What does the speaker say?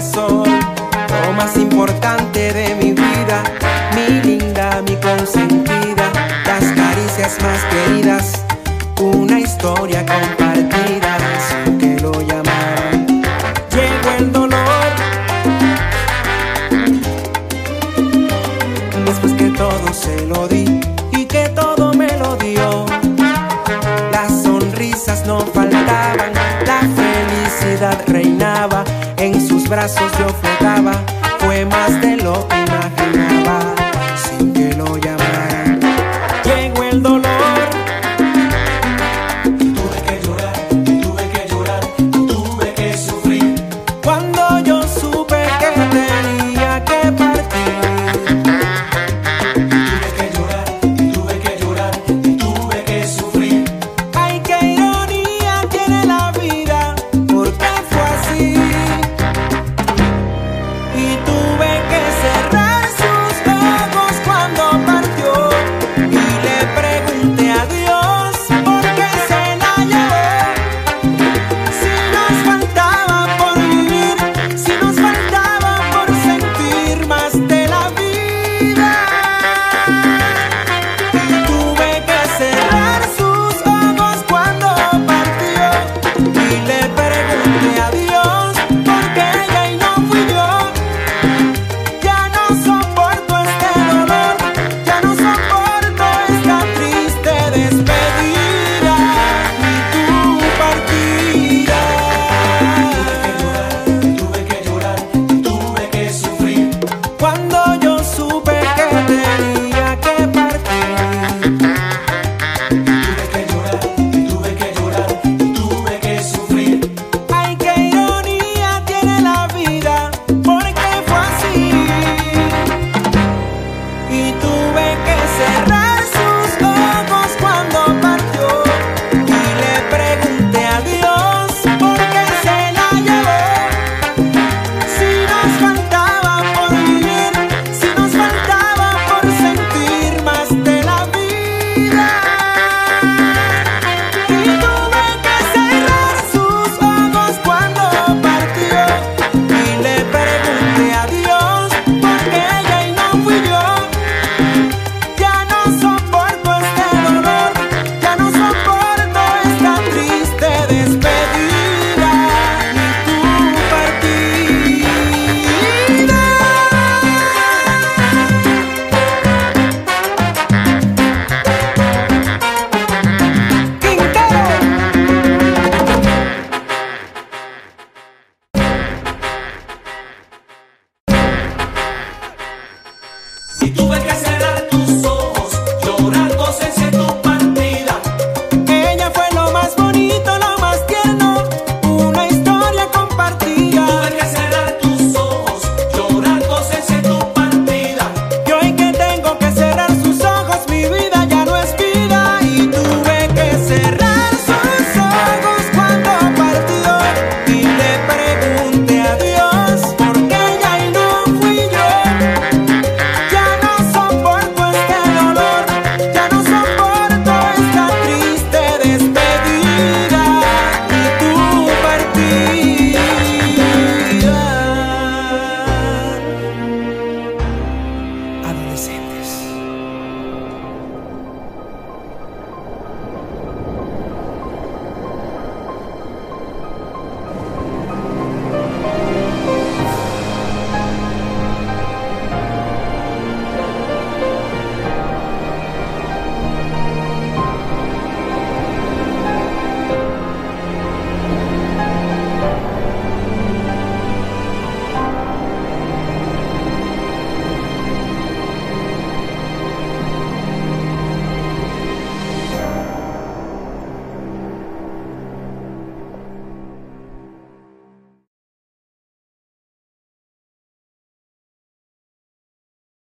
de sol, lo más importante de mi vida, mi linda, mi consentida, las caricias más queridas, una historia compartida, sin que lo llamaran. Llegó el dolor, después que todo se lo di y que todo me lo dio. Las sonrisas no faltaban, la felicidad reinaba, en sus brazos yo flotaba, fue más de lo que imaginaba, sin que lo llamara.